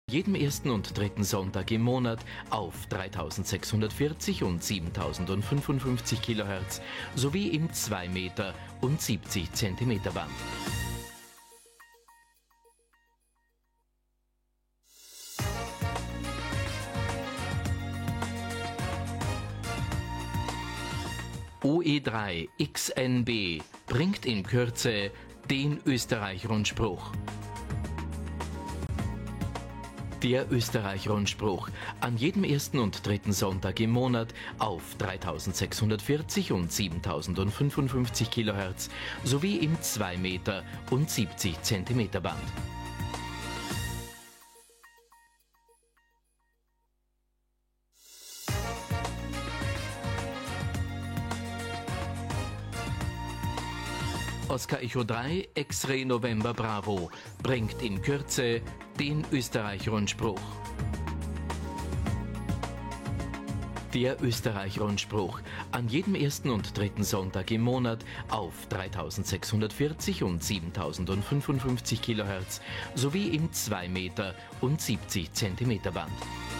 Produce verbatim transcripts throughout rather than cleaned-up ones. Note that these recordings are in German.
Jeden ersten und dritten Sonntag im Monat auf dreitausendsechshundertvierzig und siebentausendfünfundfünfzig Kilohertz sowie im zwei Meter und siebzig Zentimeter Band. O E drei X N B bringt in Kürze den Österreich-Rundspruch. Der Österreich-Rundspruch an jedem ersten und dritten Sonntag im Monat auf dreitausendsechshundertvierzig und siebentausendfünfundfünfzig Kilohertz sowie im zwei Meter und siebzig Zentimeter Band. Oscar Echo drei X-Ray November Bravo bringt in Kürze den Österreich-Rundspruch. Der Österreich-Rundspruch an jedem ersten und dritten Sonntag im Monat auf dreitausendsechshundertvierzig und siebentausendfünfundfünfzig Kilohertz sowie im zwei Meter und siebzig Zentimeter Band.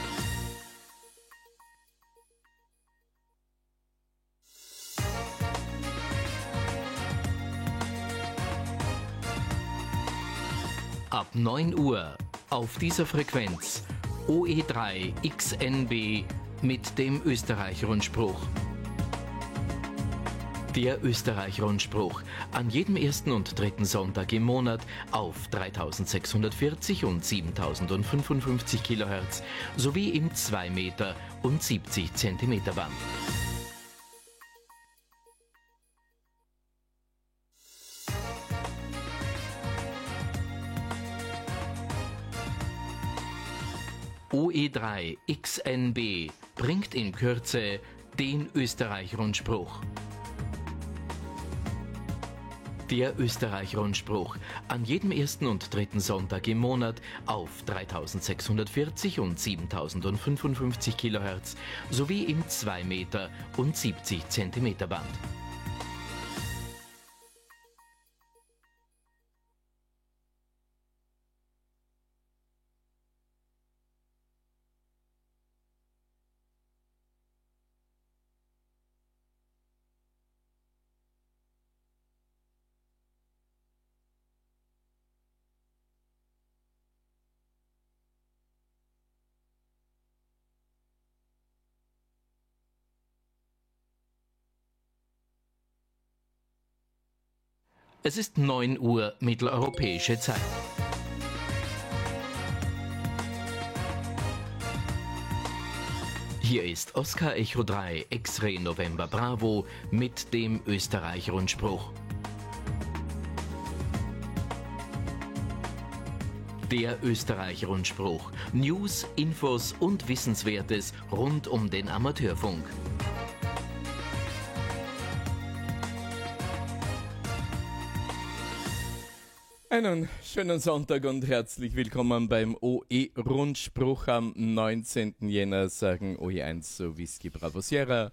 Ab neun Uhr auf dieser Frequenz O E drei X N B mit dem Österreich-Rundspruch. Der Österreich-Rundspruch an jedem ersten und dritten Sonntag im Monat auf dreitausendsechshundertvierzig und siebentausendfünfundfünfzig Kilohertz sowie im zwei Meter und siebzig Zentimeter Band. O E drei X N B bringt in Kürze den Österreich-Rundspruch. Der Österreich-Rundspruch an jedem ersten und dritten Sonntag im Monat auf dreitausendsechshundertvierzig und siebentausendfünfundfünfzig Kilohertz sowie im zwei Meter und siebzig Zentimeter Band. Es ist neun Uhr mitteleuropäische Zeit. Hier ist Oscar Echo drei X-Ray November Bravo mit dem Österreich-Rundspruch. Der Österreich-Rundspruch. News, Infos und Wissenswertes rund um den Amateurfunk. Einen schönen Sonntag und herzlich willkommen beim O E-Rundspruch am neunzehnten Jänner, sagen O E eins so Whisky Bravo Sierra.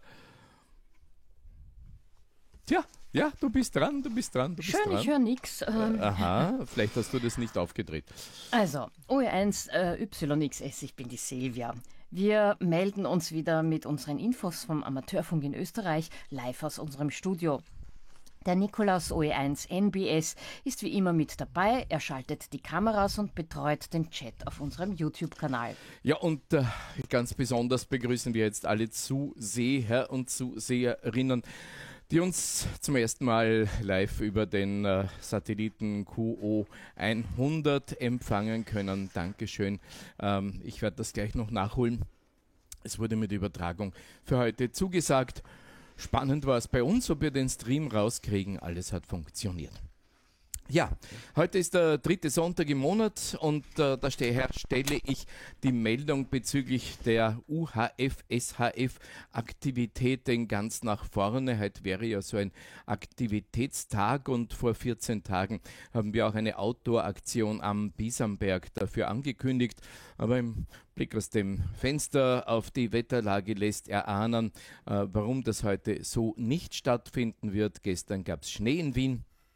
Tja, ja, du bist dran, du bist dran, du bist Schön, dran. ich höre nix. Ähm, Aha, vielleicht hast du das nicht aufgedreht. Also, O E eins äh, Y X S, ich bin die Silvia. Wir melden uns wieder mit unseren Infos vom Amateurfunk in Österreich live aus unserem Studio. Der Nikolaus O E eins N B S ist wie immer mit dabei. Er schaltet die Kameras und betreut den Chat auf unserem YouTube-Kanal. Ja, und äh, ganz besonders begrüßen wir jetzt alle Zuseher und Zuseherinnen, die uns zum ersten Mal live über den äh, Satelliten Q O hundert empfangen können. Dankeschön. Ähm, ich werde das gleich noch nachholen. Es wurde mit Übertragung für heute zugesagt. Spannend war es bei uns, ob wir den Stream rauskriegen. Alles hat funktioniert. Ja, heute ist der dritte Sonntag im Monat und äh, da stelle ich die Meldung bezüglich der U H F S H F Aktivitäten ganz nach vorne. Heute wäre ja so ein Aktivitätstag und vor vierzehn Tagen haben wir auch eine Outdoor-Aktion am Biesamberg dafür angekündigt. Aber im Blick aus dem Fenster auf die Wetterlage lässt erahnen, äh, warum das heute so nicht stattfinden wird. Gestern gab es Schnee in Wien.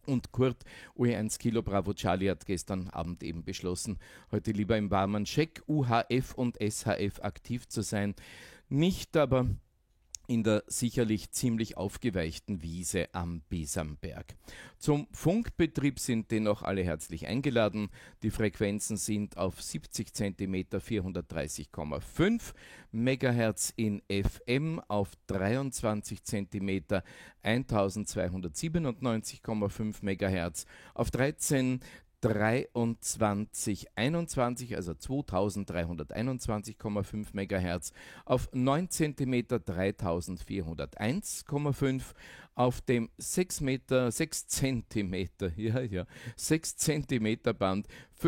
Und Kurt, O E eins Kilo Bravo Charlie, hat gestern Abend eben beschlossen, heute lieber im warmen Scheck, U H F und S H F aktiv zu sein. Nicht aber in der sicherlich ziemlich aufgeweichten Wiese am Besamberg. Zum Funkbetrieb sind dennoch alle herzlich eingeladen. Die Frequenzen sind auf siebzig Zentimeter vierhundertdreißig Komma fünf Megahertz, in F M auf dreiundzwanzig Zentimeter eintausendzweihundertsiebenundneunzig Komma fünf Megahertz, auf dreizehn dreiundzwanzig einundzwanzig, also zweitausenddreihunderteinundzwanzig Komma fünf Megahertz, auf neun Zentimeter dreitausendvierhunderteins Komma fünf, auf dem sechs Meter, sechs Zentimeter, ja, ja, sechs Zentimeter Band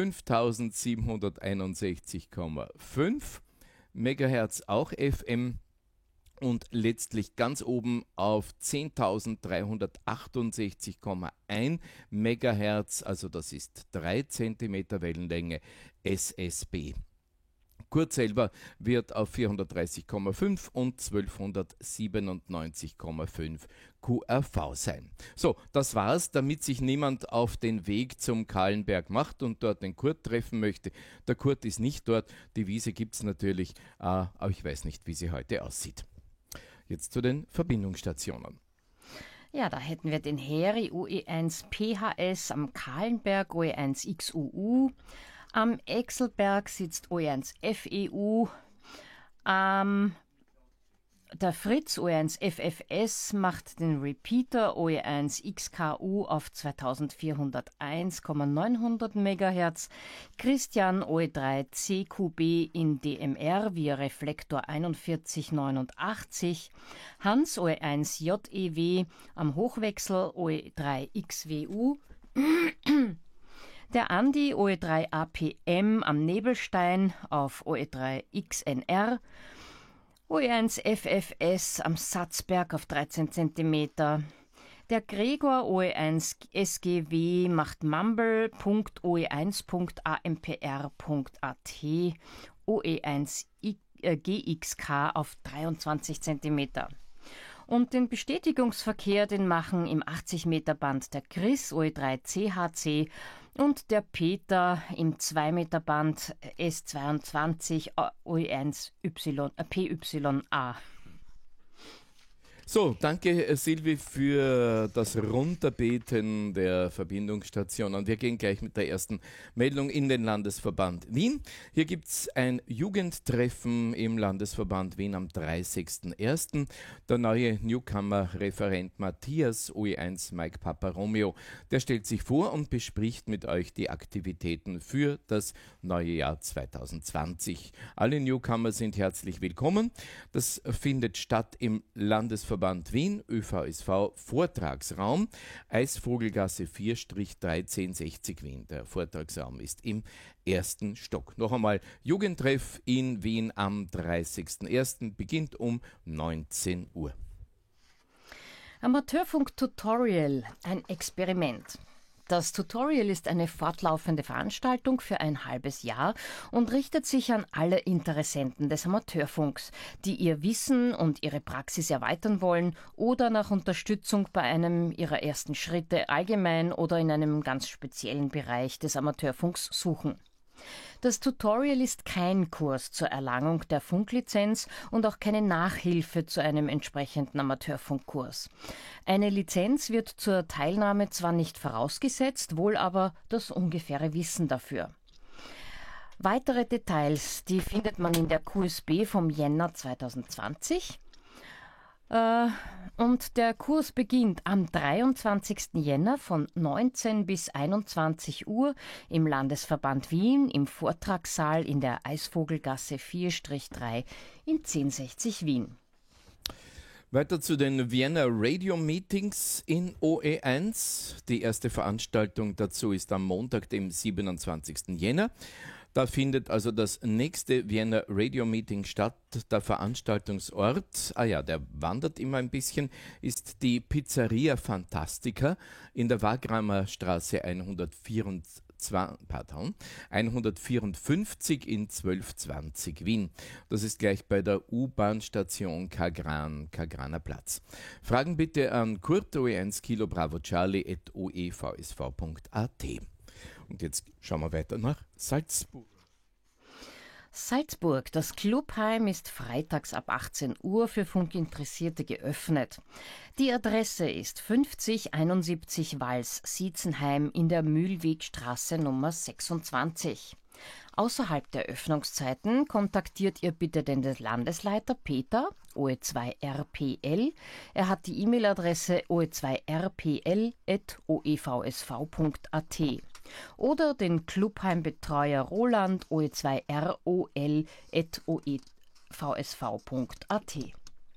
fünftausendsiebenhunderteinundsechzig Komma fünf Megahertz, auch F M. Und letztlich ganz oben auf zehntausenddreihundertachtundsechzig Komma eins Megahertz, also das ist drei Zentimeter Wellenlänge, S S B. Kurt selber wird auf vierhundertdreißig Komma fünf und zwölfhundertsiebenundneunzig Komma fünf Q R V sein. So, das war's, damit sich niemand auf den Weg zum Kahlenberg macht und dort den Kurt treffen möchte. Der Kurt ist nicht dort, die Wiese gibt es natürlich, äh, aber ich weiß nicht, wie sie heute aussieht. Jetzt zu den Verbindungsstationen. Ja, da hätten wir den Heri O E eins P H S, am Kahlenberg O E eins X U U, am Exelberg sitzt O E eins F E U, am der Fritz O E eins F F S macht den Repeater O E eins X K U auf zweitausendvierhunderteins Komma neunhundert Megahertz, Christian O E drei C Q B in D M R via Reflektor einundvierzig neunundachtzig, Hans O E eins J E W am Hochwechsel O E drei X W U, der Andi O E drei A P M am Nebelstein auf O E drei X N R, O E eins F F S am Satzberg auf dreizehn Zentimeter. Der Gregor O E eins S G W macht mumble punkt o e eins punkt a m p r punkt a t, O E eins G X K auf dreiundzwanzig Zentimeter. Und den Bestätigungsverkehr, den machen im achtzig Meter Band der Chris O E drei C H C und der Peter im zwei Meter Band S zweiundzwanzig O E eins Y, äh, P Y A. So, danke Silvi für das Runterbeten der Verbindungsstationen. Wir gehen gleich mit der ersten Meldung in den Landesverband Wien. Hier gibt es ein Jugendtreffen im Landesverband Wien am dreißigsten ersten Der neue Newcomer-Referent Matthias O E eins Mike Papa Romeo, der stellt sich vor und bespricht mit euch die Aktivitäten für das neue Jahr zweitausendzwanzig. Alle Newcomer sind herzlich willkommen. Das findet statt im Landesverband Wien, Ö V S V Vortragsraum, Eisvogelgasse vier dreizehn sechzig Wien. Der Vortragsraum ist im ersten Stock. Noch einmal, Jugendtreff in Wien am dreißigsten ersten beginnt um neunzehn Uhr. Amateurfunk-Tutorial, ein Experiment. Das Tutorial ist eine fortlaufende Veranstaltung für ein halbes Jahr und richtet sich an alle Interessenten des Amateurfunks, die ihr Wissen und ihre Praxis erweitern wollen oder nach Unterstützung bei einem ihrer ersten Schritte allgemein oder in einem ganz speziellen Bereich des Amateurfunks suchen. Das Tutorial ist kein Kurs zur Erlangung der Funklizenz und auch keine Nachhilfe zu einem entsprechenden Amateurfunkkurs. Eine Lizenz wird zur Teilnahme zwar nicht vorausgesetzt, wohl aber das ungefähre Wissen dafür. Weitere Details, die findet man in der Q S B vom Jänner zweitausendzwanzig. Und der Kurs beginnt am dreiundzwanzigsten Jänner von neunzehn bis einundzwanzig Uhr im Landesverband Wien im Vortragssaal in der Eisvogelgasse vier drei in zehn sechzig Wien. Weiter zu den Vienna Radio Meetings in O E eins. Die erste Veranstaltung dazu ist am Montag, dem siebenundzwanzigsten Jänner. Da findet also das nächste Vienna Radio Meeting statt. Der Veranstaltungsort, ah ja, der wandert immer ein bisschen, ist die Pizzeria Fantastica in der Wagramer Straße hundertvierundzwanzig pardon, hundertvierundfünfzig in zwölf zwanzig Wien. Das ist gleich bei der U-Bahn-Station Kagran, Kagraner Platz. Fragen bitte an Kurt O E eins Kilo Bravo Charlie at o e v s v punkt a t. Und jetzt schauen wir weiter nach Salzburg. Salzburg, das Clubheim ist freitags ab achtzehn Uhr für Funkinteressierte geöffnet. Die Adresse ist fünfzig einundsiebzig Wals-Sietzenheim in der Mühlwegstraße Nummer sechsundzwanzig. Außerhalb der Öffnungszeiten kontaktiert ihr bitte den Landesleiter Peter, O E zwei R P L. Er hat die E-Mail-Adresse o e zwei r p l at o e v s v punkt a t oder den Clubheimbetreuer Roland O E zwei R O L at o e v s v punkt a t.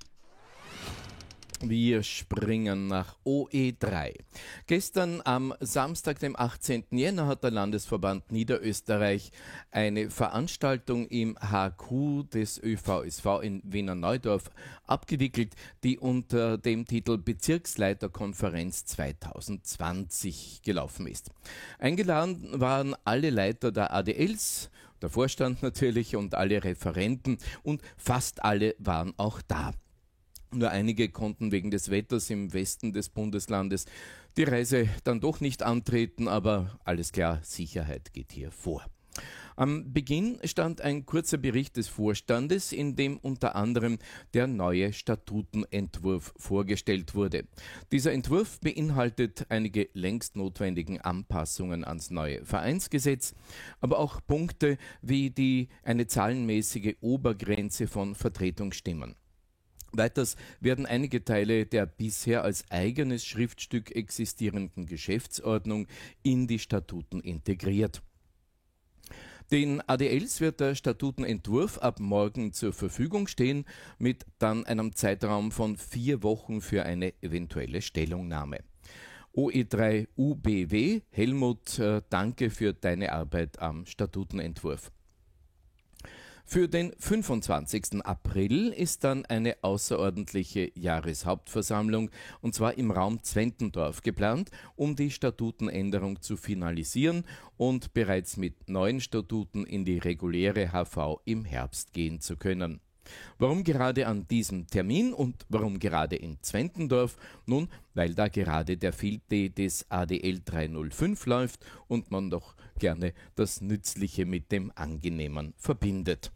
Wir springen nach O E drei. Gestern am Samstag, dem achtzehnten Jänner, hat der Landesverband Niederösterreich eine Veranstaltung im H Q des Ö V S V in Wiener Neudorf abgewickelt, die unter dem Titel Bezirksleiterkonferenz zwanzig zwanzig gelaufen ist. Eingeladen waren alle Leiter der A D Ls, der Vorstand natürlich und alle Referenten, und fast alle waren auch da. Nur einige konnten wegen des Wetters im Westen des Bundeslandes die Reise dann doch nicht antreten, aber alles klar, Sicherheit geht hier vor. Am Beginn stand ein kurzer Bericht des Vorstandes, in dem unter anderem der neue Statutenentwurf vorgestellt wurde. Dieser Entwurf beinhaltet einige längst notwendigen Anpassungen ans neue Vereinsgesetz, aber auch Punkte wie die eine zahlenmäßige Obergrenze von Vertretungsstimmen. Weiters werden einige Teile der bisher als eigenes Schriftstück existierenden Geschäftsordnung in die Statuten integriert. Den A D Ls wird der Statutenentwurf ab morgen zur Verfügung stehen, mit dann einem Zeitraum von vier Wochen für eine eventuelle Stellungnahme. O E drei U B W, Helmut, äh, danke für deine Arbeit am Statutenentwurf. Für den fünfundzwanzigsten April ist dann eine außerordentliche Jahreshauptversammlung, und zwar im Raum Zwentendorf, geplant, um die Statutenänderung zu finalisieren und bereits mit neuen Statuten in die reguläre H V im Herbst gehen zu können. Warum gerade an diesem Termin und warum gerade in Zwentendorf? Nun, weil da gerade der Field Day des A D L dreihundertfünf läuft und man doch gerne das Nützliche mit dem Angenehmen verbindet.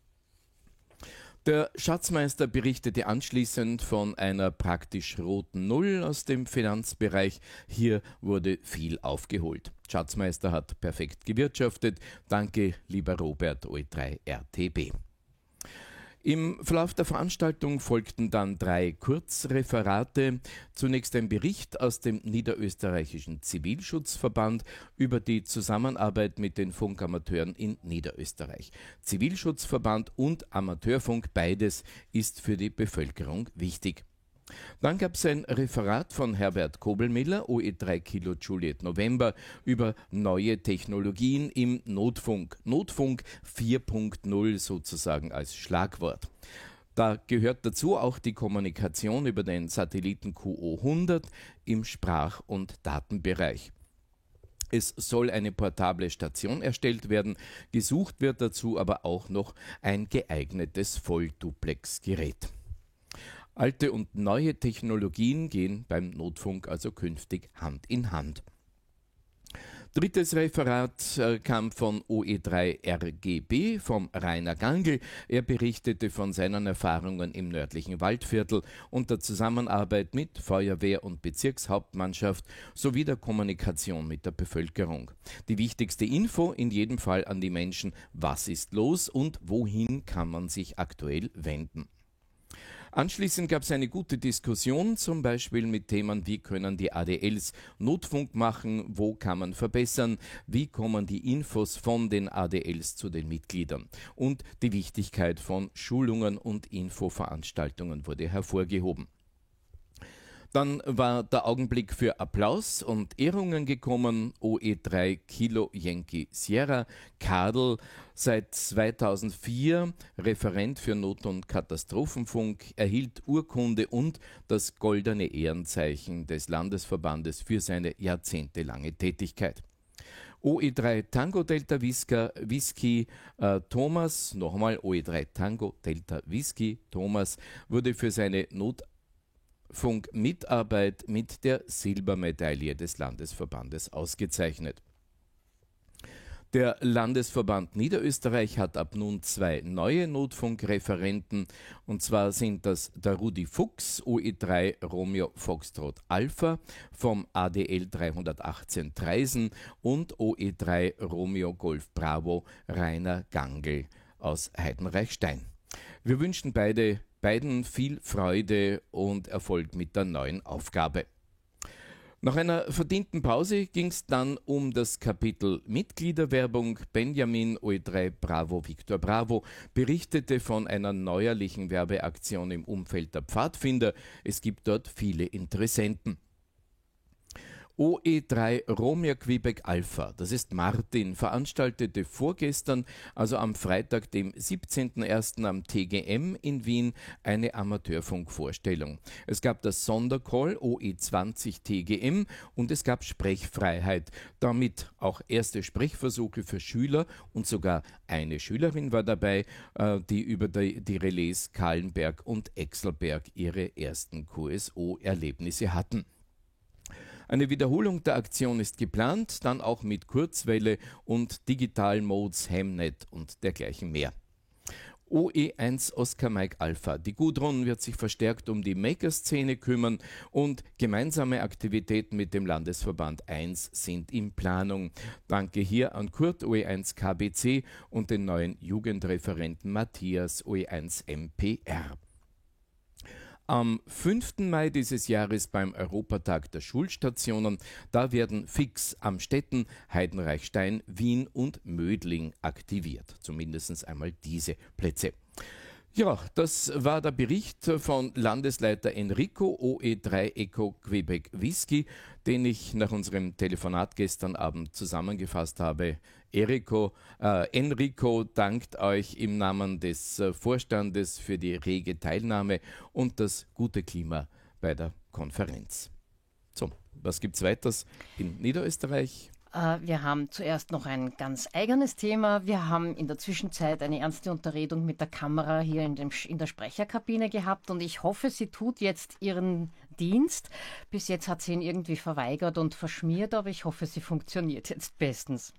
Der Schatzmeister berichtete anschließend von einer praktisch roten Null aus dem Finanzbereich. Hier wurde viel aufgeholt. Schatzmeister hat perfekt gewirtschaftet. Danke, lieber Robert, O E drei R T B. Im Verlauf der Veranstaltung folgten dann drei Kurzreferate. Zunächst ein Bericht aus dem Niederösterreichischen Zivilschutzverband über die Zusammenarbeit mit den Funkamateuren in Niederösterreich. Zivilschutzverband und Amateurfunk, beides ist für die Bevölkerung wichtig. Dann gab es ein Referat von Herbert Kobelmiller, O E drei Kilo Juliet November, über neue Technologien im Notfunk. Notfunk vier Punkt null sozusagen als Schlagwort. Da gehört dazu auch die Kommunikation über den Satelliten Q O hundert im Sprach- und Datenbereich. Es soll eine portable Station erstellt werden, gesucht wird dazu aber auch noch ein geeignetes Vollduplex-Gerät. Alte und neue Technologien gehen beim Notfunk also künftig Hand in Hand. Drittes Referat äh, kam von O E drei R G B, vom Rainer Gangl. Er berichtete von seinen Erfahrungen im nördlichen Waldviertel und der Zusammenarbeit mit Feuerwehr und Bezirkshauptmannschaft sowie der Kommunikation mit der Bevölkerung. Die wichtigste Info in jedem Fall an die Menschen: Was ist los und wohin kann man sich aktuell wenden? Anschließend gab es eine gute Diskussion, zum Beispiel mit Themen, wie können die A D Ls Notfunk machen, wo kann man verbessern, wie kommen die Infos von den A D Ls zu den Mitgliedern. Und die Wichtigkeit von Schulungen und Infoveranstaltungen wurde hervorgehoben. Dann war der Augenblick für Applaus und Ehrungen gekommen. O E drei Kilo Yankee Sierra, Kadel, seit zweitausendvier Referent für Not- und Katastrophenfunk, erhielt Urkunde und das goldene Ehrenzeichen des Landesverbandes für seine jahrzehntelange Tätigkeit. O E drei Tango Delta Whisky, Whisky äh, Thomas, nochmal O E drei Tango Delta Whisky Thomas, wurde für seine Notfunkmitarbeit mit der Silbermedaille des Landesverbandes ausgezeichnet. Der Landesverband Niederösterreich hat ab nun zwei neue Notfunkreferenten, und zwar sind das der Rudi Fuchs, O E drei Romeo Foxtrot Alpha vom A D L dreihundertachtzehn Traisen und O E drei Romeo Golf Bravo Rainer Gangl aus Heidenreichstein. Wir wünschen beide, beiden viel Freude und Erfolg mit der neuen Aufgabe. Nach einer verdienten Pause ging es dann um das Kapitel Mitgliederwerbung. Benjamin O E drei Bravo Victor Bravo berichtete von einer neuerlichen Werbeaktion im Umfeld der Pfadfinder. Es gibt dort viele Interessenten. O E drei Romeo Quebec Alpha, das ist Martin, veranstaltete vorgestern, also am Freitag, dem siebzehnten ersten am T G M in Wien, eine Amateurfunkvorstellung. Es gab das Sondercall O E zwanzig T G M und es gab Sprechfreiheit, damit auch erste Sprechversuche für Schüler und sogar eine Schülerin war dabei, die über die, die Relais Kahlenberg und Exelberg ihre ersten Q S O-Erlebnisse hatten. Eine Wiederholung der Aktion ist geplant, dann auch mit Kurzwelle und digitalen Modes, Hemnet und dergleichen mehr. O E eins Oscar Mike Alpha. Die Gudrun wird sich verstärkt um die Maker-Szene kümmern und gemeinsame Aktivitäten mit dem Landesverband eins sind in Planung. Danke hier an Kurt O E eins K B C und den neuen Jugendreferenten Matthias O E eins M P R. Am fünften Mai dieses Jahres beim Europatag der Schulstationen, da werden fix Amstetten, Heidenreichstein, Wien und Mödling aktiviert. Zumindest einmal diese Plätze. Ja, das war der Bericht von Landesleiter Enrico O E drei Eco Quebec Whisky, den ich nach unserem Telefonat gestern Abend zusammengefasst habe. Enrico, äh, Enrico dankt euch im Namen des äh, Vorstandes für die rege Teilnahme und das gute Klima bei der Konferenz. So, was gibt's weiters in Niederösterreich? Wir haben zuerst noch ein ganz eigenes Thema. Wir haben in der Zwischenzeit eine ernste Unterredung mit der Kamera hier in, dem, in der Sprecherkabine gehabt und ich hoffe, sie tut jetzt ihren Dienst. Bis jetzt hat sie ihn irgendwie verweigert und verschmiert, aber ich hoffe, sie funktioniert jetzt bestens.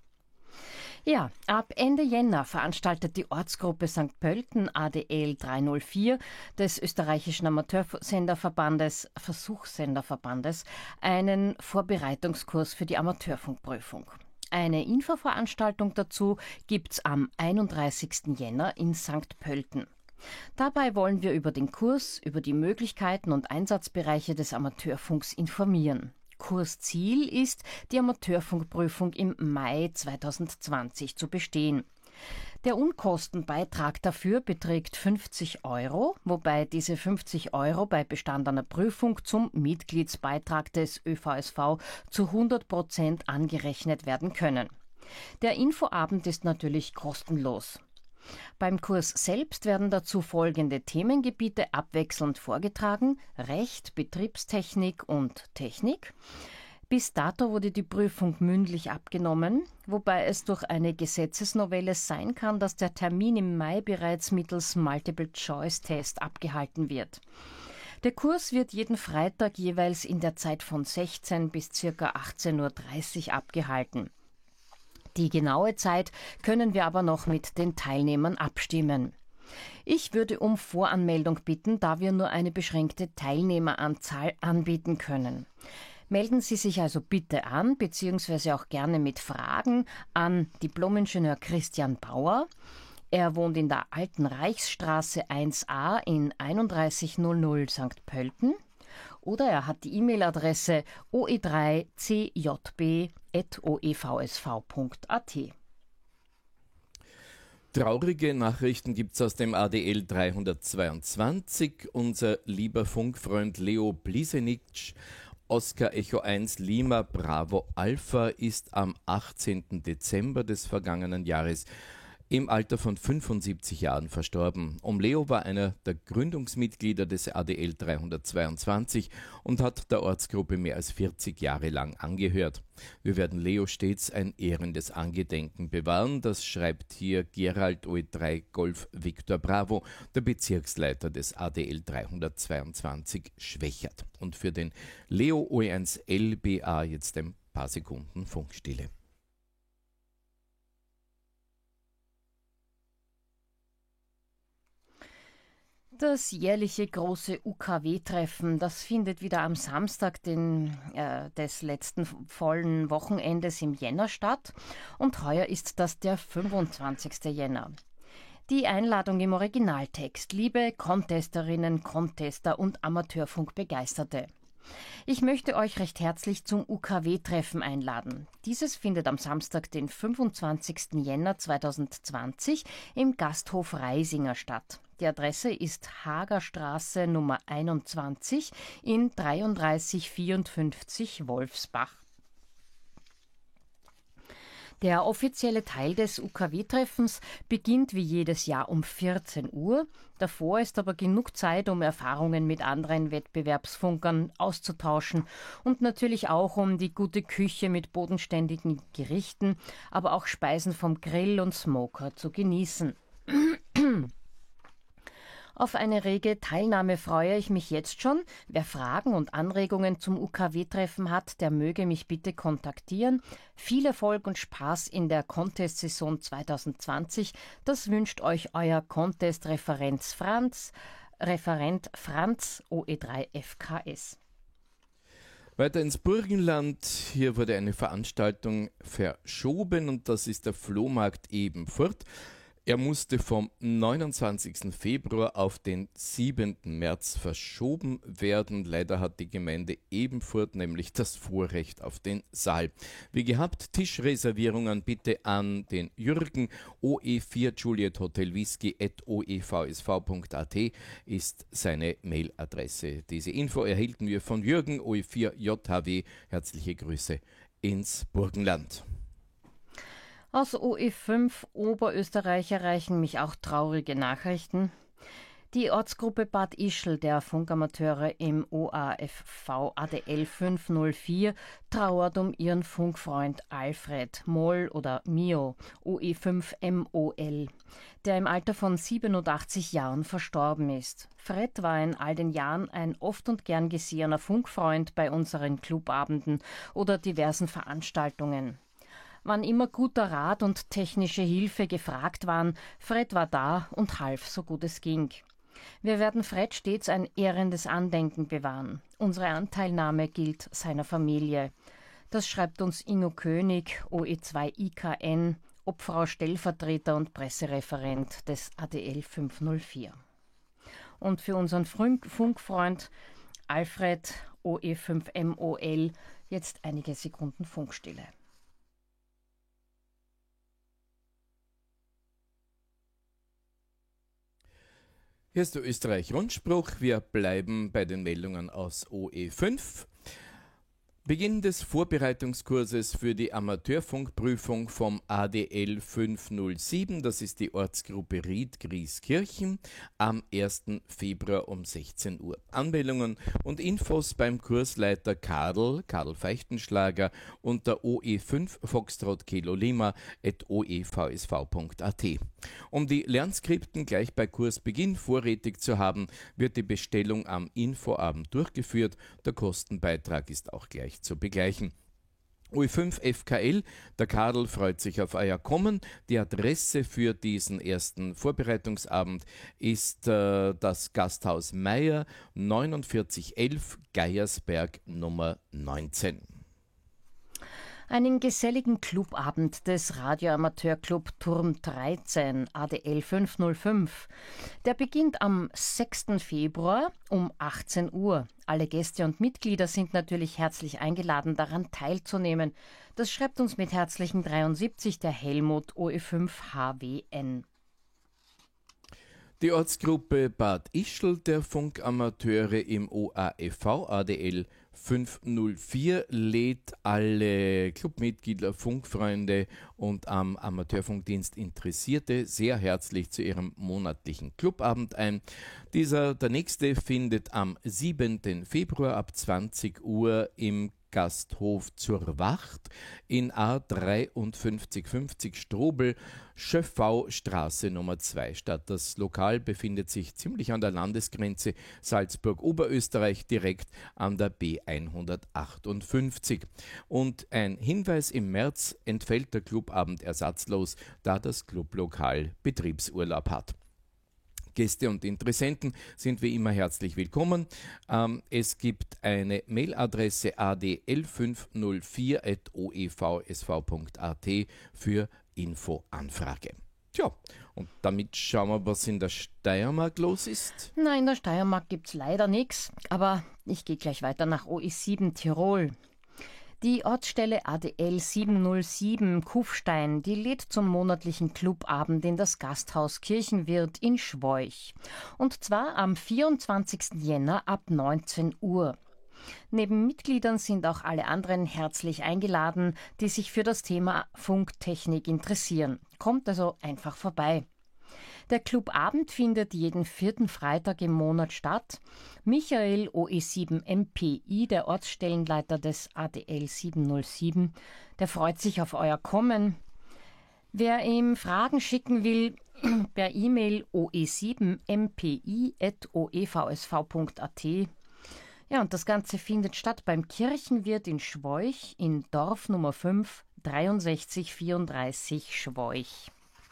Ja, ab Ende Jänner veranstaltet die Ortsgruppe Sankt Pölten A D L dreihundertvier des österreichischen Amateursenderverbandes, Versuchssenderverbandes, einen Vorbereitungskurs für die Amateurfunkprüfung. Eine Infoveranstaltung dazu gibt's am einunddreißigsten Jänner in Sankt Pölten. Dabei wollen wir über den Kurs, über die Möglichkeiten und Einsatzbereiche des Amateurfunks informieren. Kursziel ist, die Amateurfunkprüfung im Mai zweitausendzwanzig zu bestehen. Der Unkostenbeitrag dafür beträgt fünfzig Euro, wobei diese fünfzig Euro bei bestandener Prüfung zum Mitgliedsbeitrag des Ö V S V zu hundert Prozent angerechnet werden können. Der Infoabend ist natürlich kostenlos. Beim Kurs selbst werden dazu folgende Themengebiete abwechselnd vorgetragen: Recht, Betriebstechnik und Technik. Bis dato wurde die Prüfung mündlich abgenommen, wobei es durch eine Gesetzesnovelle sein kann, dass der Termin im Mai bereits mittels Multiple-Choice-Test abgehalten wird. Der Kurs wird jeden Freitag jeweils in der Zeit von sechzehn bis ca. achtzehn Uhr dreißig abgehalten. Die genaue Zeit können wir aber noch mit den Teilnehmern abstimmen. Ich würde um Voranmeldung bitten, da wir nur eine beschränkte Teilnehmeranzahl anbieten können. Melden Sie sich also bitte an, beziehungsweise auch gerne mit Fragen an Diplomingenieur Christian Bauer. Er wohnt in der Alten Reichsstraße eins a in einunddreißig null null Sankt Pölten. Oder er hat die E-Mail-Adresse o e drei c j b at o e v s v punkt a t. Traurige Nachrichten gibt es aus dem A D L dreihundertzweiundzwanzig. Unser lieber Funkfreund Leo Blisenitsch, Oscar Echo eins Lima Bravo Alpha, ist am achtzehnten Dezember des vergangenen Jahres im Alter von fünfundsiebzig Jahren verstorben. Omleo war einer der Gründungsmitglieder des A D L dreihundertzweiundzwanzig und hat der Ortsgruppe mehr als vierzig Jahre lang angehört. Wir werden Leo stets ein ehrendes Angedenken bewahren, das schreibt hier Gerald O E drei Golf Victor Bravo, der Bezirksleiter des A D L dreihundertzweiundzwanzig Schwächert. Und für den Leo O E eins L B A jetzt ein paar Sekunden Funkstille. Das jährliche große U K W-Treffen, das findet wieder am Samstag den, äh, des letzten vollen Wochenendes im Jänner statt und heuer ist das der fünfundzwanzigste Jänner. Die Einladung im Originaltext, liebe Contesterinnen, Contester und Amateurfunkbegeisterte. Ich möchte euch recht herzlich zum U K W-Treffen einladen. Dieses findet am Samstag, den fünfundzwanzigsten Jänner zweitausendzwanzig im Gasthof Reisinger statt. Die Adresse ist Hagerstraße Nummer einundzwanzig in dreiunddreißig vierundfünfzig Wolfsbach. Der offizielle Teil des U K W-Treffens beginnt wie jedes Jahr um vierzehn Uhr. Davor ist aber genug Zeit, um Erfahrungen mit anderen Wettbewerbsfunkern auszutauschen und natürlich auch um die gute Küche mit bodenständigen Gerichten, aber auch Speisen vom Grill und Smoker zu genießen. Auf eine rege Teilnahme freue ich mich jetzt schon. Wer Fragen und Anregungen zum U K W-Treffen hat, der möge mich bitte kontaktieren. Viel Erfolg und Spaß in der Contest-Saison zweitausendzwanzig. Das wünscht euch euer Contest-Referent Franz, Referent Franz O E drei F K S. Weiter ins Burgenland. Hier wurde eine Veranstaltung verschoben und das ist der Flohmarkt Ebenfurt. Er musste vom neunundzwanzigsten Februar auf den siebenten März verschoben werden. Leider hat die Gemeinde Ebenfurt nämlich das Vorrecht auf den Saal. Wie gehabt, Tischreservierungen bitte an den Jürgen O E vier Juliet Hotel Whisky at o e v s v punkt a t ist seine Mailadresse. Diese Info erhielten wir von Jürgen O E vier J H W. Herzliche Grüße ins Burgenland. Aus O E fünf Oberösterreich erreichen mich auch traurige Nachrichten. Die Ortsgruppe Bad Ischl der Funkamateure im O A F V A D L fünfhundervier trauert um ihren Funkfreund Alfred Moll oder Mio O E fünf M O L, der im Alter von siebenundachtzig Jahren verstorben ist. Fred war in all den Jahren ein oft und gern gesehener Funkfreund bei unseren Clubabenden oder diversen Veranstaltungen. Wann immer guter Rat und technische Hilfe gefragt waren, Fred war da und half, so gut es ging. Wir werden Fred stets ein ehrendes Andenken bewahren. Unsere Anteilnahme gilt seiner Familie. Das schreibt uns Ingo König, O E zwei I K N, Obfrau Stellvertreter und Pressereferent des A D L fünfhundertvier. Und für unseren Funkfreund Alfred O E fünf M O L jetzt einige Sekunden Funkstille. Hier ist der Österreich-Rundspruch. Wir bleiben bei den Meldungen aus O E fünf. Beginn des Vorbereitungskurses für die Amateurfunkprüfung vom A D L fünfhundertsieben, das ist die Ortsgruppe Ried-Grieskirchen, am ersten Februar um sechzehn Uhr. Anmeldungen und Infos beim Kursleiter Kadel, Kadel Feichtenschlager unter O E fünf Foxtrot Kilo Lima at o e v s v punkt a t. Um die Lernskripten gleich bei Kursbeginn vorrätig zu haben, wird die Bestellung am Infoabend durchgeführt. Der Kostenbeitrag ist auch gleich zu begleichen. O E fünf F K L, der Kadel freut sich auf euer Kommen. Die Adresse für diesen ersten Vorbereitungsabend ist äh, das Gasthaus Meier neunundvierzig elf Geiersberg Nummer neunzehn. Einen geselligen Clubabend des Radioamateurclub Turm dreizehn A D L fünfhundertfünf. Der beginnt am sechsten Februar um achtzehn Uhr. Alle Gäste und Mitglieder sind natürlich herzlich eingeladen, daran teilzunehmen. Das schreibt uns mit herzlichen dreiundsiebzig der Helmut O E fünf H W N. Die Ortsgruppe Bad Ischl der Funkamateure im O A F V A D L fünf null vier lädt alle Clubmitglieder, Funkfreunde und am Amateurfunkdienst Interessierte sehr herzlich zu ihrem monatlichen Clubabend ein. Dieser, der nächste, findet am siebenten Februar ab zwanzig Uhr im Gasthof zur Wacht in A dreiundfünfzig fünfzig Strobel, Schöffau-Straße Nummer zwei statt. Das Lokal befindet sich ziemlich an der Landesgrenze Salzburg-Oberösterreich, direkt an der B hundertachtundfünfzig. Und ein Hinweis: im März entfällt der Clubabend ersatzlos, da das Clublokal Betriebsurlaub hat. Gäste und Interessenten sind wie immer herzlich willkommen. Ähm, es gibt eine Mailadresse a d l fünf null vier at o e v s v punkt a t für Infoanfrage. Tja, und damit schauen wir, was in der Steiermark los ist. Nein, in der Steiermark gibt es leider nichts, aber ich gehe gleich weiter nach O E sieben Tirol. Die Ortsstelle A D L sieben null sieben Kufstein, die lädt zum monatlichen Clubabend in das Gasthaus Kirchenwirt in Schwoich. Und zwar am vierundzwanzigsten Jänner ab neunzehn Uhr. Neben Mitgliedern sind auch alle anderen herzlich eingeladen, die sich für das Thema Funktechnik interessieren. Kommt also einfach vorbei. Der Clubabend findet jeden vierten Freitag im Monat statt. Michael O E sieben M P I, der Ortsstellenleiter des A D L sieben null sieben, der freut sich auf euer Kommen. Wer ihm Fragen schicken will, per E-Mail o e sieben m p i at o e v s v punkt a t. Ja, und das Ganze findet statt beim Kirchenwirt in Schwoich in Dorf Nummer fünf, dreiundsechzig vierunddreißig Schwoich.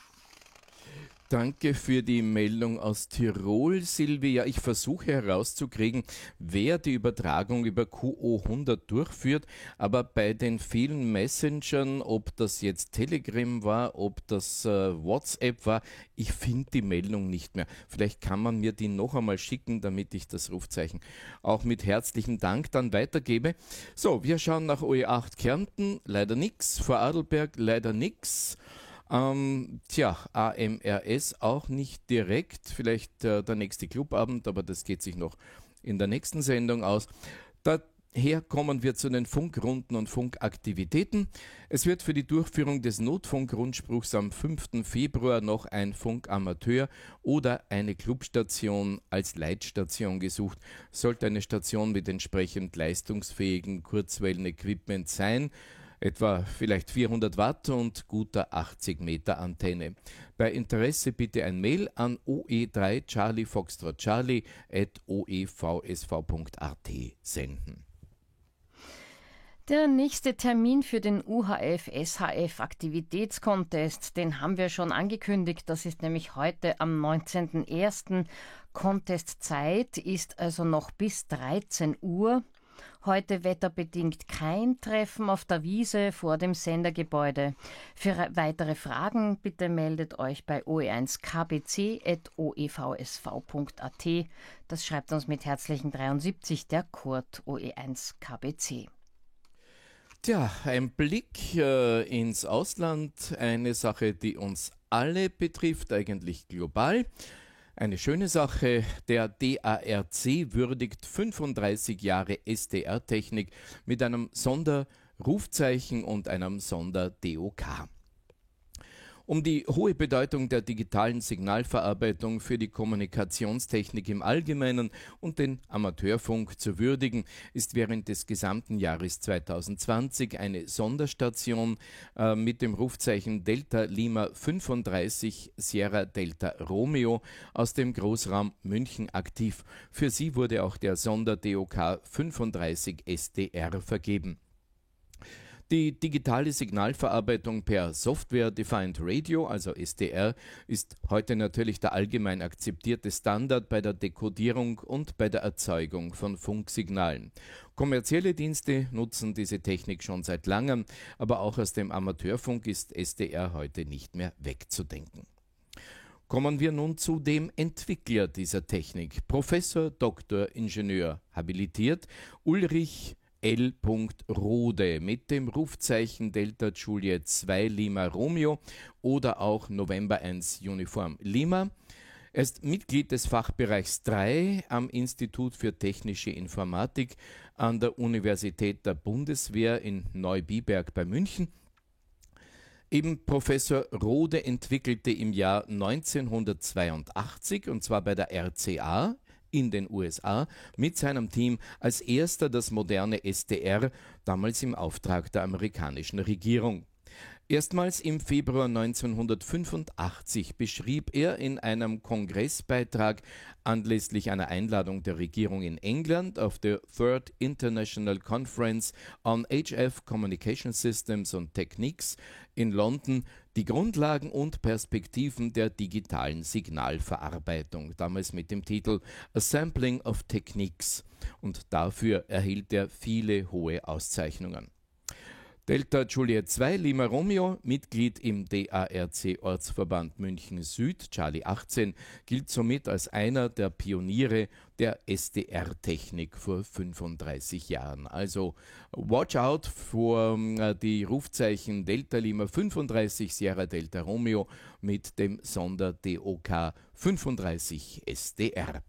Danke für die Meldung aus Tirol, Silvia. Ich versuche herauszukriegen, wer die Übertragung über Q O hundert durchführt, aber bei den vielen Messengern, ob das jetzt Telegram war, ob das äh, WhatsApp war, ich finde die Meldung nicht mehr. Vielleicht kann man mir die noch einmal schicken, damit ich das Rufzeichen auch mit herzlichen Dank dann weitergebe. So, wir schauen nach O E acht Kärnten, leider nix, Vorarlberg leider nix. Ähm, tja, A M R S auch nicht direkt, vielleicht äh, der nächste Clubabend, aber das geht sich noch in der nächsten Sendung aus. Daher kommen wir zu den Funkrunden und Funkaktivitäten. Es wird für die Durchführung des Notfunkrundspruchs am fünften Februar noch ein Funkamateur oder eine Clubstation als Leitstation gesucht. Sollte eine Station mit entsprechend leistungsfähigen Kurzwellenequipment sein, etwa vielleicht vierhundert Watt und guter achtzig Meter Antenne. Bei Interesse bitte ein Mail an o e drei Charlie Foxtrot Charlie at o e v s v punkt a t senden. Der nächste Termin für den U H F S H F Aktivitätscontest, den haben wir schon angekündigt. Das ist nämlich heute am neunzehnten ersten Contestzeit ist also noch bis dreizehn Uhr. Heute wetterbedingt kein Treffen auf der Wiese vor dem Sendergebäude. Für weitere Fragen bitte meldet euch bei o e eins k b c at o e v s v punkt a t. Das schreibt uns mit herzlichen dreiundsiebzig der Kurt O E eins K B C. Tja, ein Blick äh, ins Ausland, eine Sache, die uns alle betrifft, eigentlich global. Eine schöne Sache, der D A R C würdigt fünfunddreißig Jahre S D R-Technik mit einem Sonderrufzeichen und einem Sonder-D O K. Um die hohe Bedeutung der digitalen Signalverarbeitung für die Kommunikationstechnik im Allgemeinen und den Amateurfunk zu würdigen, ist während des gesamten Jahres zweitausendzwanzig eine Sonderstation äh, mit dem Rufzeichen Delta Lima fünfunddreißig Sierra Delta Romeo aus dem Großraum München aktiv. Für sie wurde auch der Sonder-D O K fünfunddreißig S D R vergeben. Die digitale Signalverarbeitung per Software-Defined Radio, also S D R, ist heute natürlich der allgemein akzeptierte Standard bei der Dekodierung und bei der Erzeugung von Funksignalen. Kommerzielle Dienste nutzen diese Technik schon seit langem, aber auch aus dem Amateurfunk ist S D R heute nicht mehr wegzudenken. Kommen wir nun zu dem Entwickler dieser Technik, Professor Doktor Ingenieur habilitiert Ulrich L. Rode mit dem Rufzeichen Delta Juliet zwei Lima Romeo oder auch November eins Uniform Lima. Er ist Mitglied des Fachbereichs drei am Institut für Technische Informatik an der Universität der Bundeswehr in Neubiberg bei München. Eben Professor Rode entwickelte im Jahr neunzehnhundertzweiundachtzig, und zwar bei der R C A in den U S A, mit seinem Team als erster das moderne S D R, damals im Auftrag der amerikanischen Regierung. Erstmals im Februar neunzehnhundertfünfundachtzig beschrieb er in einem Kongressbeitrag anlässlich einer Einladung der Regierung in England auf der Third International Conference on H F Communication Systems and Techniques in London die Grundlagen und Perspektiven der digitalen Signalverarbeitung, damals mit dem Titel A Sampling of Techniques, und dafür erhielt er viele hohe Auszeichnungen. Delta Juliet zwei Lima Romeo, Mitglied im D A R C-Ortsverband München Süd, Charlie achtzehn, gilt somit als einer der Pioniere der S D R-Technik vor fünfunddreißig Jahren. Also watch out für äh, die Rufzeichen Delta Lima fünfunddreißig Sierra Delta Romeo mit dem Sonder-D O K fünfunddreißig S D R.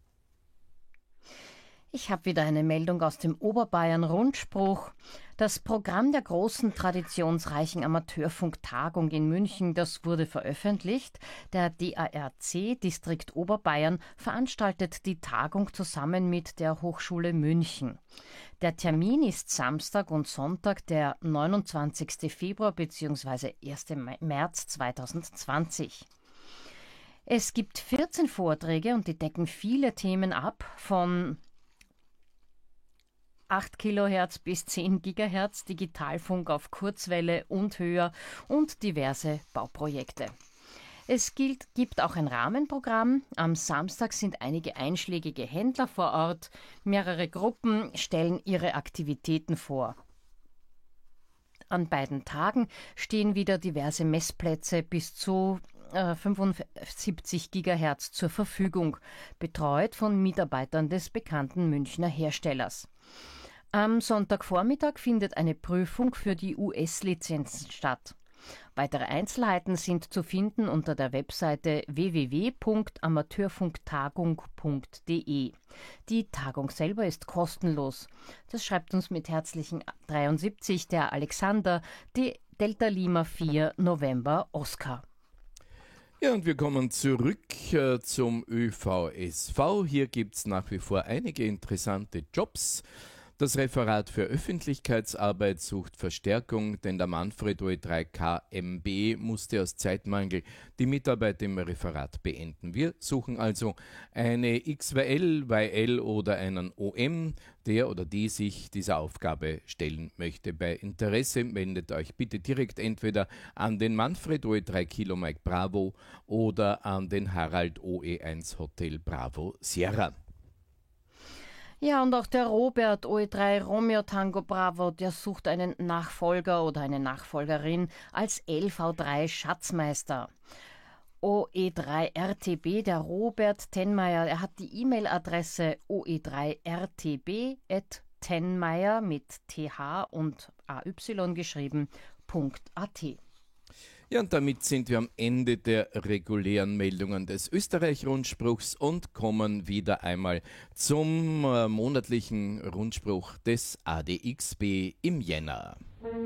Ich habe wieder eine Meldung aus dem Oberbayern-Rundspruch. Das Programm der großen, traditionsreichen Amateurfunk-Tagung in München, das wurde veröffentlicht. Der D A R C, Distrikt Oberbayern, veranstaltet die Tagung zusammen mit der Hochschule München. Der Termin ist Samstag und Sonntag, der neunundzwanzigsten Februar bzw. ersten März zweitausendzwanzig. Es gibt vierzehn Vorträge und die decken viele Themen ab, von acht Kilohertz bis zehn Gigahertz, Digitalfunk auf Kurzwelle und höher und diverse Bauprojekte. Es gilt, gibt auch ein Rahmenprogramm. Am Samstag sind einige einschlägige Händler vor Ort. Mehrere Gruppen stellen ihre Aktivitäten vor. An beiden Tagen stehen wieder diverse Messplätze bis zu äh, fünfundsiebzig Gigahertz zur Verfügung, betreut von Mitarbeitern des bekannten Münchner Herstellers. Am Sonntagvormittag findet eine Prüfung für die U S-Lizenzen statt. Weitere Einzelheiten sind zu finden unter der Webseite w w w punkt amateurfunktagung punkt d e. Die Tagung selber ist kostenlos. Das schreibt uns mit herzlichen dreiundsiebzig der Alexander, die Delta Lima vier November Oscar. Ja, und wir kommen zurück äh, zum Ö V S V. Hier gibt es nach wie vor einige interessante Jobs. Das Referat für Öffentlichkeitsarbeit sucht Verstärkung, denn der Manfred O E drei K M B musste aus Zeitmangel die Mitarbeit im Referat beenden. Wir suchen also eine X W L, Y L oder einen O M, der oder die sich dieser Aufgabe stellen möchte. Bei Interesse wendet euch bitte direkt entweder an den Manfred O E drei Kilo Mike Bravo oder an den Harald O E eins Hotel Bravo Sierra. Ja, und auch der Robert O E drei Romeo Tango Bravo, der sucht einen Nachfolger oder eine Nachfolgerin als L V drei Schatzmeister. O E drei R T B, der Robert Tenmeier, er hat die E-Mail-Adresse o e drei r t b at tenmeier mit th und ay geschrieben, .at. Ja, und damit sind wir am Ende der regulären Meldungen des Österreich-Rundspruchs und kommen wieder einmal zum äh, monatlichen Rundspruch des A D X B im Jänner.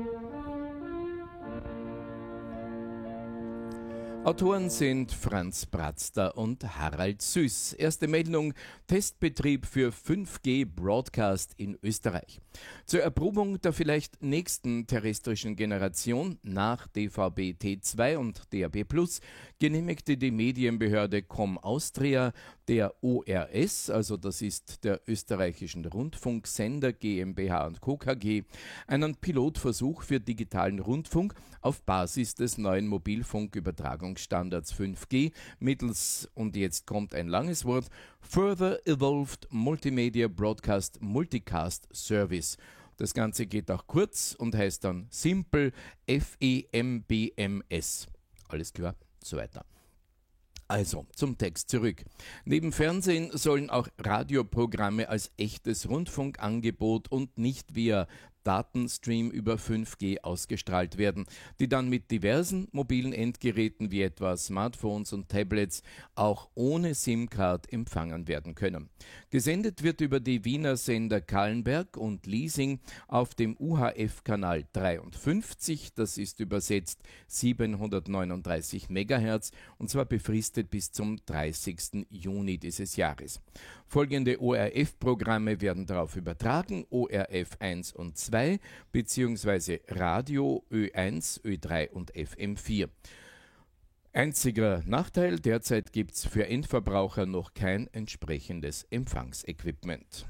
Autoren sind Franz Bratzter und Harald Süß. Erste Meldung: Testbetrieb für fünf G Broadcast in Österreich. Zur Erprobung der vielleicht nächsten terrestrischen Generation nach D V B T zwei und D A B Plus genehmigte die Medienbehörde Com Austria der O R S, also das ist der österreichischen Rundfunksender GmbH und Co. K G, einen Pilotversuch für digitalen Rundfunk auf Basis des neuen Mobilfunkübertragungsstandards fünf G mittels, und jetzt kommt ein langes Wort, Further Evolved Multimedia Broadcast Multicast Service. Das Ganze geht auch kurz und heißt dann Simple F E M B M S. Alles klar, so weiter. Also, zum Text zurück. Neben Fernsehen sollen auch Radioprogramme als echtes Rundfunkangebot und nicht via Datenstream über fünf G ausgestrahlt werden, die dann mit diversen mobilen Endgeräten wie etwa Smartphones und Tablets auch ohne SIM-Card empfangen werden können. Gesendet wird über die Wiener Sender Kahlenberg und Liesing auf dem U H F-Kanal dreiundfünfzig, das ist übersetzt siebenhundertneununddreißig Megahertz, und zwar befristet bis zum dreißigsten Juni dieses Jahres. Folgende O R F-Programme werden darauf übertragen: O R F eins und zwei beziehungsweise Radio Ö eins, Ö drei und F M vier. Einziger Nachteil: derzeit gibt es für Endverbraucher noch kein entsprechendes Empfangsequipment.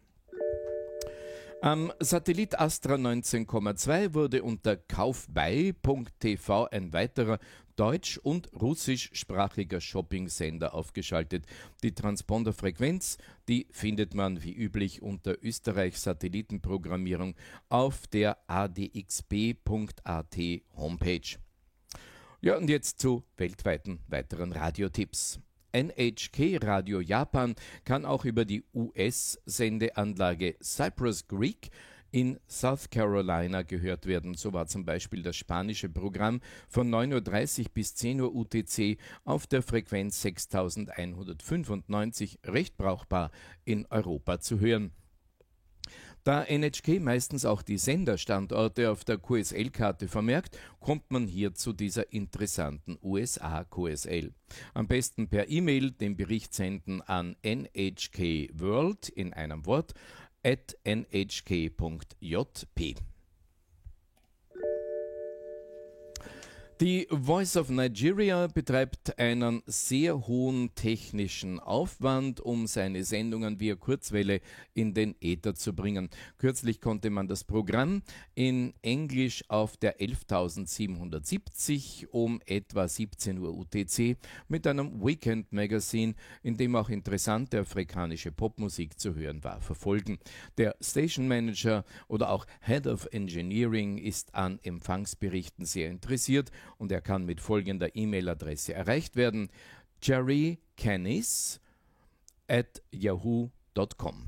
Am Satellit Astra neunzehn Komma zwei wurde unter kaufbei punkt t v ein weiterer deutsch- und russischsprachiger Shopping-Sender aufgeschaltet. Die Transponderfrequenz, die findet man wie üblich unter Österreichs Satellitenprogrammierung auf der a d x b punkt a t Homepage. Ja, und jetzt zu weltweiten weiteren Radiotipps. N H K Radio Japan kann auch über die U S-Sendeanlage Cypress Creek in South Carolina gehört werden. So war zum Beispiel das spanische Programm von neun Uhr dreißig bis zehn Uhr U T C auf der Frequenz sechstausendeinhundertfünfundneunzig recht brauchbar in Europa zu hören. Da N H K meistens auch die Senderstandorte auf der Q S L-Karte vermerkt, kommt man hier zu dieser interessanten U S A-Q S L. Am besten per E-Mail den Bericht senden an n h k world in einem Wort at n h k punkt j p. Die Voice of Nigeria betreibt einen sehr hohen technischen Aufwand, um seine Sendungen via Kurzwelle in den Äther zu bringen. Kürzlich konnte man das Programm in Englisch auf der elftausendsiebenhundertsiebzig um etwa siebzehn Uhr U T C mit einem Weekend Magazine, in dem auch interessante afrikanische Popmusik zu hören war, verfolgen. Der Station Manager oder auch Head of Engineering ist an Empfangsberichten sehr interessiert und er kann mit folgender E-Mail-Adresse erreicht werden: jerry canis at yahoo punkt com.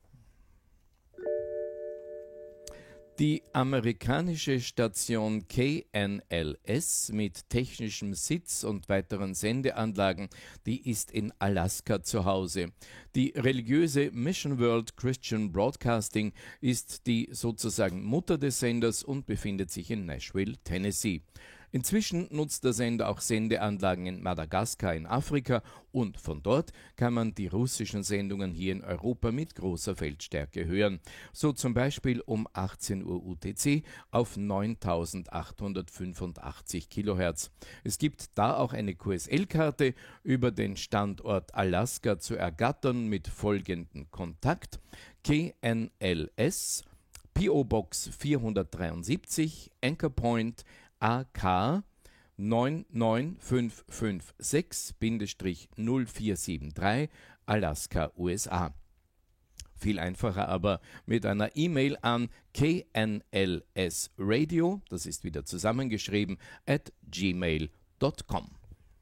Die amerikanische Station K N L S mit technischem Sitz und weiteren Sendeanlagen, die ist in Alaska zu Hause. Die religiöse Mission World Christian Broadcasting ist die sozusagen Mutter des Senders und befindet sich in Nashville, Tennessee. Inzwischen nutzt der Sender auch Sendeanlagen in Madagaskar in Afrika und von dort kann man die russischen Sendungen hier in Europa mit großer Feldstärke hören. So zum Beispiel um achtzehn Uhr U T C auf neuntausendachthundertfünfundachtzig Kilohertz. Es gibt da auch eine Q S L-Karte über den Standort Alaska zu ergattern mit folgendem Kontakt: K N L S, P O Box vierhundertdreiundsiebzig, Anchor Point A K neun neun fünf fünf sechs null vier sieben drei, Alaska, U S A. Viel einfacher aber mit einer E-Mail an k n l s radio, das ist wieder zusammengeschrieben, at gmail punkt com.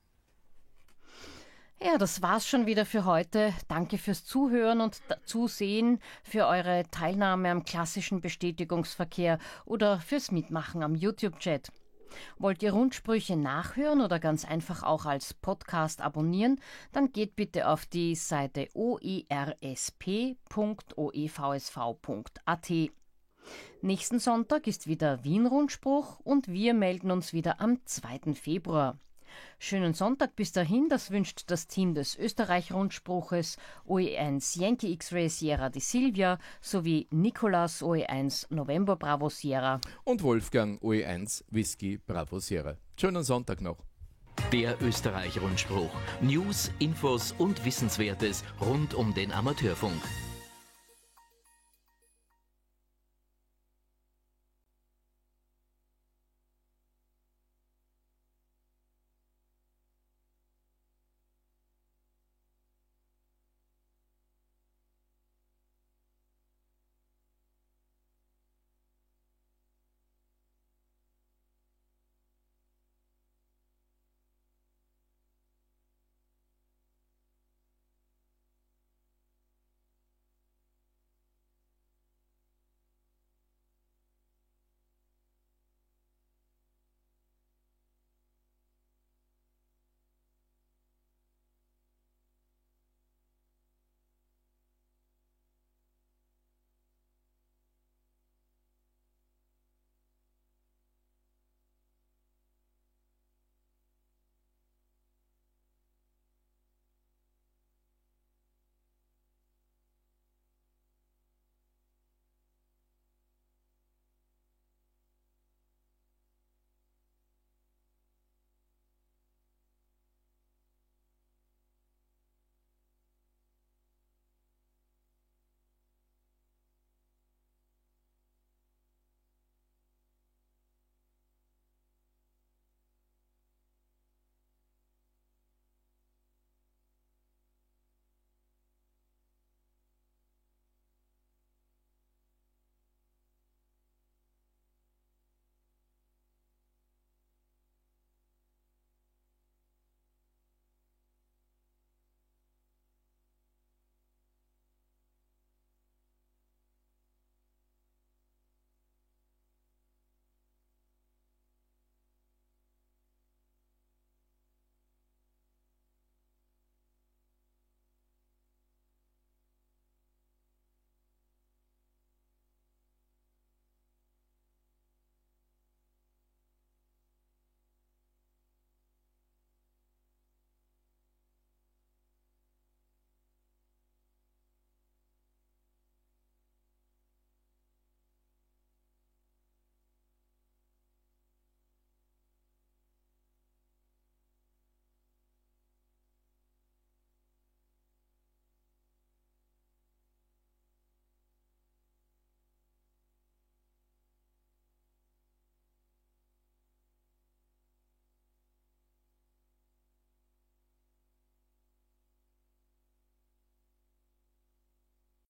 Ja, das war's schon wieder für heute. Danke fürs Zuhören und Zusehen, für eure Teilnahme am klassischen Bestätigungsverkehr oder fürs Mitmachen am YouTube-Chat. Wollt ihr Rundsprüche nachhören oder ganz einfach auch als Podcast abonnieren, dann geht bitte auf die Seite o e r s p punkt o e v s v punkt a t. Nächsten Sonntag ist wieder Wien-Rundspruch und wir melden uns wieder am zweiten Februar. Schönen Sonntag bis dahin, das wünscht das Team des Österreich-Rundspruches O E eins Yankee X-Ray Sierra di Silvia sowie Nicolas O E eins November Bravo Sierra und Wolfgang O E eins Whisky Bravo Sierra. Schönen Sonntag noch. Der Österreich-Rundspruch. News, Infos und Wissenswertes rund um den Amateurfunk.